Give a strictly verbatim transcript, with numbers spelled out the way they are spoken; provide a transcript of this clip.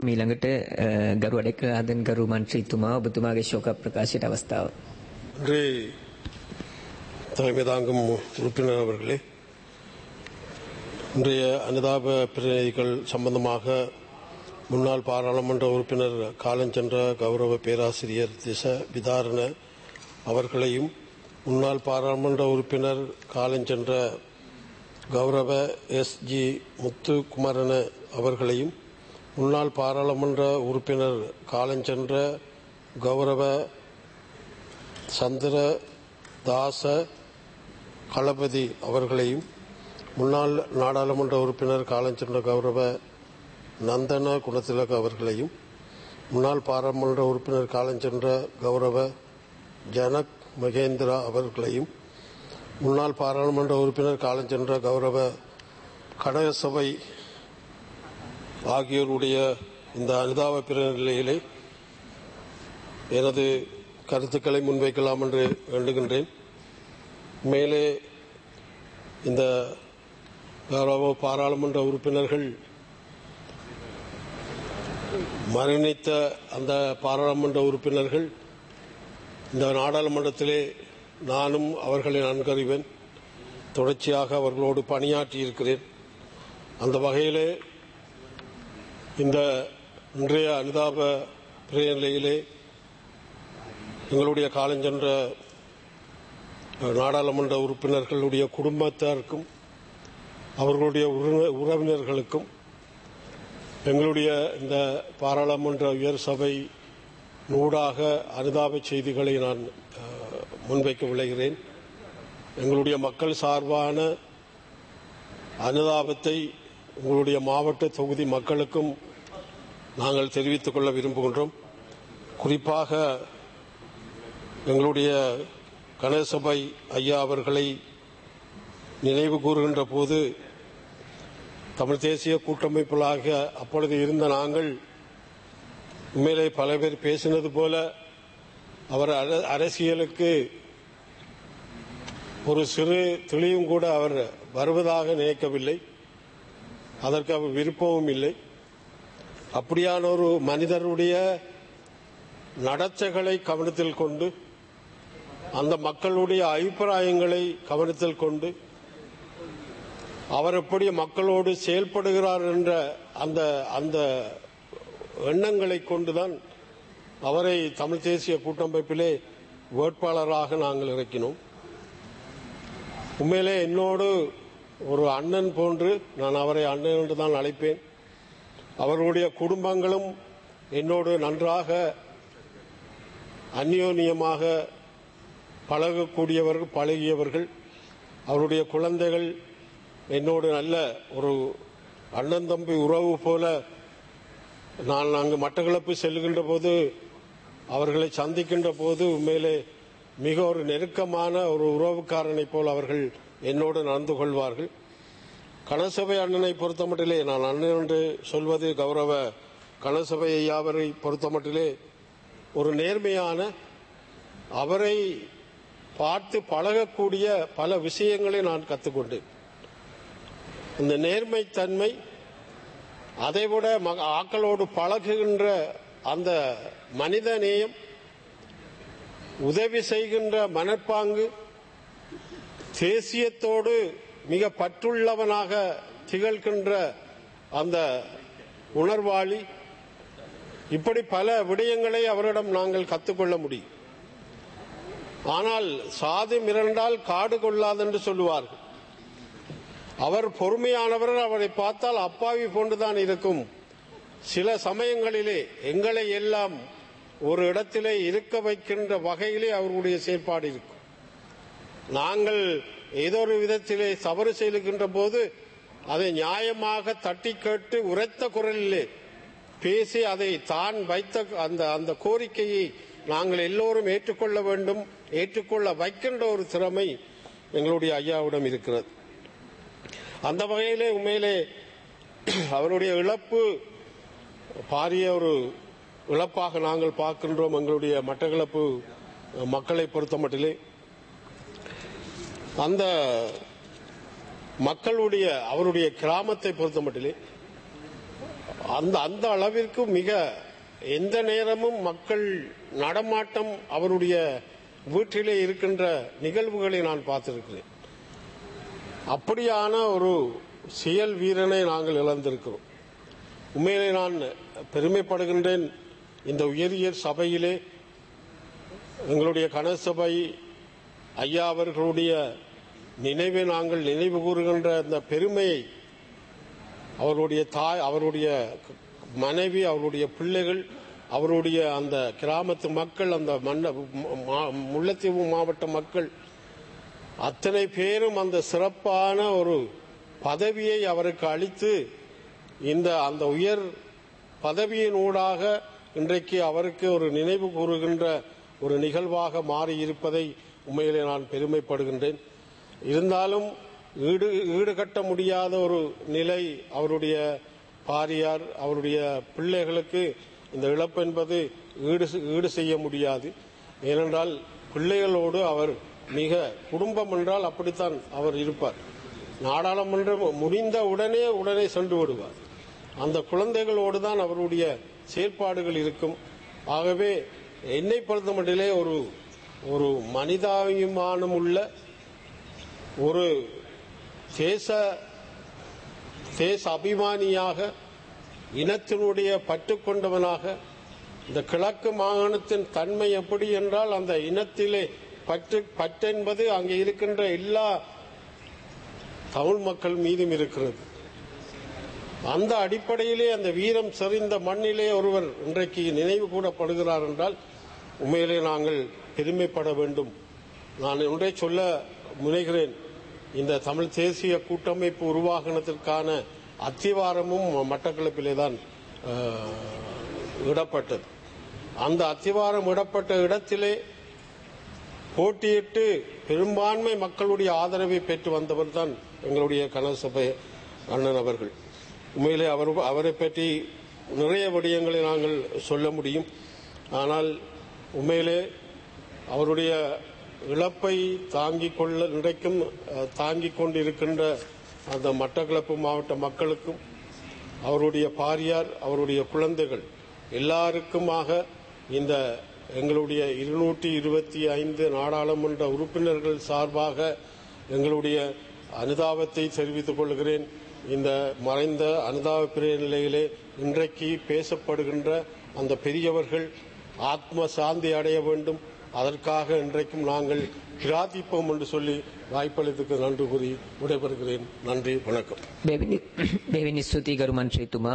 ඊළඟට ගරු අඩේකලාදන් ගරු මන්ත්‍රීතුමා ඔබතුමාගේ ශෝක ප්‍රකාශයට අවස්ථාව. தலைமை தாங்கும் உறுப்பினர் அவர்களே, இன்றைய அனுதாப பிரதிநிதிகள் சம்பந்தமாக முன்னாள் பாராளுமன்ற உறுப்பினர் காலஞ்சென்ற கௌரவ பேராசிரியர் திச விதாரண அவர்களையும் முன்னாள் பாராளுமன்ற உறுப்பினர் காலஞ்சென்ற கௌரவ எஸ் ஜி முத்துக்குமரன அவர்களையும் முன்னாள் பாராளுமன்ற உறுப்பினர் காலஞ்சென்ற கௌரவ சந்திர தாச களபதி அவர்களையும் முன்னாள் நாடாளுமன்ற உறுப்பினர் காலஞ்சென்ற கௌரவ நந்தன குணத்திலக அவர்களையும் முன்னாள் பாராளுமன்ற உறுப்பினர் காலஞ்சென்ற கௌரவ ஜனக் மகேந்திரா அவர்களையும் முன்னாள் பாராளுமன்ற உறுப்பினர் காலஞ்சென்ற கௌரவ கடகசபை ஆகியோருடைய இந்த அனுதாப பிரநிலையிலே எனது கருத்துக்களை முன்வைக்கலாம் என்று வேண்டுகின்றேன். மேலே இந்த கௌரவ பாராளுமன்ற உறுப்பினர்கள் மரணித்த அந்த பாராளுமன்ற உறுப்பினர்கள் இந்த நாடாளுமன்றத்திலே நானும் அவர்களை நன்கறிவேன். தொடர்ச்சியாக அவர்களோடு பணியாற்றி இருக்கிறேன். அந்த வகையிலே இந்த இன்றைய அனுதாப பிரநிலையிலே எங்களுடைய காலஞ்சென்ற நாடாளுமன்ற உறுப்பினர்களுடைய குடும்பத்தாருக்கும் அவர்களுடைய உறவினர்களுக்கும் எங்களுடைய இந்த பாராளுமன்ற உயர் சபை ஊடாக அனுதாப செய்திகளை நான் முன்வைக்க விளைகிறேன். எங்களுடைய மக்கள் சார்பான அனுதாபத்தை உங்களுடைய மாவட்ட தொகுதி மக்களுக்கும் நாங்கள் தெரிவித்துக் கொள்ள விரும்புகின்றோம். குறிப்பாக எங்களுடைய கணேசபை ஐயா அவர்களை நினைவு கூறுகின்ற போது தமிழ் தேசிய கூட்டமைப்புகளாக அப்பொழுது இருந்த நாங்கள் உண்மையிலே பல பேர் பேசினது போல அவர் அரசியலுக்கு ஒரு சிறு துளியும் கூட அவர் வருவதாக நினைக்கவில்லை. அதற்கு அவர் விருப்பமும் இல்லை. அப்படியான ஒரு மனிதருடைய நடத்தைகளை கவனத்தில் கொண்டு அந்த மக்களுடைய அபிப்பிராயங்களை கவனத்தில் கொண்டு அவர் எப்படி மக்களோடு செயல்படுகிறார் என்ற அந்த அந்த எண்ணங்களை கொண்டுதான் அவரை தமிழ் தேசிய கூட்டமைப்பிலே வேட்பாளராக நாங்கள் இறக்கினோம். உண்மையிலே என்னோடு ஒரு அண்ணன் போன்று, நான் அவரை அண்ணன் என்று தான் அழைப்பேன். அவர்களுடைய குடும்பங்களும் என்னோடு நன்றாக அந்யோன்யமாக பழகக்கூடியவர்கள் பழகியவர்கள். அவருடைய குழந்தைகள் என்னோடு நல்ல ஒரு அண்ணன் தம்பி உறவு போல. நான் அங்கு மட்டக்களப்பு செல்கின்ற போது அவர்களை சந்திக்கின்ற போது உண்மையிலே மிக ஒரு நெருக்கமான ஒரு உறவுக்காரனை போல் அவர்கள் என்னோடு நடந்து கொள்வார்கள். கணசபை அண்ணனை பொறுத்தமட்டிலே, நான் அண்ணன் என்று சொல்வது கௌரவ கணசபை ஐயாவரை பொறுத்தமட்டிலே ஒரு நேர்மையான, அவரை பார்த்து பழகக்கூடிய பல விஷயங்களை நான் கற்றுக்கொண்டேன். இந்த நேர்மைத்தன்மை, அதைவிட ஆக்களோடு பழகுகின்ற அந்த மனித நேயம், உதவி செய்கின்ற மனப்பாங்கு, தேசியத்தோடு மிக பற்றுள்ளவனாக திகழ்கின்ற அந்த உணர்வாளி, இப்படி பல விடயங்களை அவரிடம் நாங்கள் கற்றுக்கொள்ள முடியும். ஆனால் சாதி மிரண்டால் காடு கொள்ளாதென்று சொல்லுவார்கள். அவர் பொறுமையானவர். அவரை பார்த்தால் அப்பாவி போன்றுதான் இருக்கும். சில சமயங்களிலே எங்களை எல்லாம் ஒரு இடத்திலே இருக்க வைக்கின்ற வகையிலே அவர்களுடைய செயற்பாடு இருக்கும். நாங்கள் ஏதோ ஒரு விதத்திலே தவறு செய்கின்ற போது அதை நியாயமாக தட்டி கேட்டு உரைத்த குரலிலே பேசி அதை தான் வைத்த அந்த அந்த கோரிக்கையை நாங்கள் எல்லோரும் ஏற்றுக்கொள்ள வேண்டும், ஏற்றுக்கொள்ள வைக்கின்ற ஒரு திறமை எங்களுடைய ஐயாவிடம் இருக்கிறது. அந்த வகையிலே உண்மையிலே அவருடைய இழப்பு பாரிய ஒரு இழப்பாக நாங்கள் பார்க்கின்றோம். எங்களுடைய மட்டக்களப்பு மக்களை பொறுத்த மட்டிலே அந்த மக்களுடைய அவருடைய கிராமத்தை பொறுத்த மட்டிலே அந்த அந்த அளவிற்கு மிக எந்த நேரமும் மக்கள் நடமாட்டம் அவருடைய வீட்டிலே இருக்கின்ற நிகழ்வுகளை நான் பார்த்திருக்கிறேன். அப்படியான ஒரு செயல் வீரனை நாங்கள் இழந்திருக்கிறோம். உண்மையிலே நான் பெருமைப்படுகின்றேன். இந்த உயரிய சபையிலே எங்களுடைய கனசபை ஐயா அவர்களுடைய நினைவை நாங்கள் நினைவு கூறுகின்ற அந்த பெருமையை அவருடைய தாய், அவருடைய மனைவி, அவருடைய பிள்ளைகள், அவருடைய அந்த கிராமத்து மக்கள், அந்த மன்ன முல்லைத்தீவு மாவட்ட மக்கள் அத்தனை பேரும் அந்த சிறப்பான ஒரு பதவியை அவருக்கு அளித்து இந்த அந்த உயர் பதவியின் ஊடாக இன்றைக்கு அவருக்கு ஒரு நினைவு கூறுகின்ற ஒரு நிகழ்வாக மாறியிருப்பதை உண்மையிலே நான் பெருமைப்படுகின்றேன். இருந்தாலும் ஈடு ஈடுகட்ட முடியாத ஒரு நிலை அவருடைய பாரியார், அவருடைய பிள்ளைகளுக்கு இந்த இழப்பு என்பது ஈடு ஈடு செய்ய முடியாது. ஏனென்றால் பிள்ளைகளோடு அவர் மிக குடும்பம் என்றால் அப்படித்தான் அவர் இருப்பார். நாடாளுமன்றம் முடிந்த உடனே உடனே சென்று விடுவார். அந்த குழந்தைகளோடு தான் அவருடைய செயற்பாடுகள் இருக்கும். ஆகவே என்னை பொறுத்தமட்டிலே ஒரு ஒரு மனிதாபிமானம் உள்ள ஒரு தேச தேச அபிமானியாக, இனத்தினுடைய பற்று கொண்டவனாக, இந்த கிழக்கு மாகாணத்தின் தன்மை எப்படி என்றால் அந்த இனத்திலே பற்று பற்றென்பது அங்கே இருக்கின்ற எல்லா தமிழ் மக்கள் மீதும் இருக்கிறது. அந்த அடிப்படையிலே அந்த வீரம் செறிந்த மண்ணிலே ஒருவர் இன்றைக்கு நினைவு கூடப்படுகிறார் என்றால் உண்மையிலே நாங்கள் பெருமைப்பட வேண்டும். நான் ஒன்றை சொல்ல முனைகிறேன். இந்த தமிழ் தேசிய கூட்டமைப்பு உருவாகனத்திற்கான அத்திவாரமும் மட்டக்களப்பிலே தான் இடப்பட்டது. அந்த அத்திவாரம் இடப்பட்ட இடத்திலே போட்டியிட்டு பெரும்பான்மை மக்களுடைய ஆதரவை பெற்று வந்தவர் தான் எங்களுடைய கனசபை அண்ணன் அவர்கள். உண்மையிலே அவர் அவரை பற்றி நிறைய விடயங்களை நாங்கள் சொல்ல முடியும். ஆனால் உண்மையிலே அவருடைய இழப்பை தாங்கிக் கொள்ள இன்றைக்கும் தாங்கிக் கொண்டிருக்கின்ற அந்த மட்டக்களப்பு மாவட்ட மக்களுக்கும், அவருடைய பாரியார், அவருடைய குழந்தைகள் எல்லாருக்குமாக இந்த எங்களுடைய இருநூற்றி இருபத்தி ஐந்து நாடாளுமன்ற உறுப்பினர்கள் சார்பாக எங்களுடைய அனுதாபத்தை தெரிவித்துக் கொள்கிறேன். இந்த மறைந்த அனுதாப பிரிய நிலையிலே இன்றைக்கு பேசப்படுகின்ற அந்த பெரியவர்கள் ஆத்ம சாந்தி அடைய வேண்டும். அதற்காக இன்றைக்கும் நாங்கள் பிரார்த்திப்போம் என்று சொல்லி வாய்ப்பளித்துக்கு நன்றி கூறி விடைபெறுகிறேன். நன்றி, வணக்கம். දෙවෙනි ස්තුතියි ගරු මන්ත්‍රීතුමා.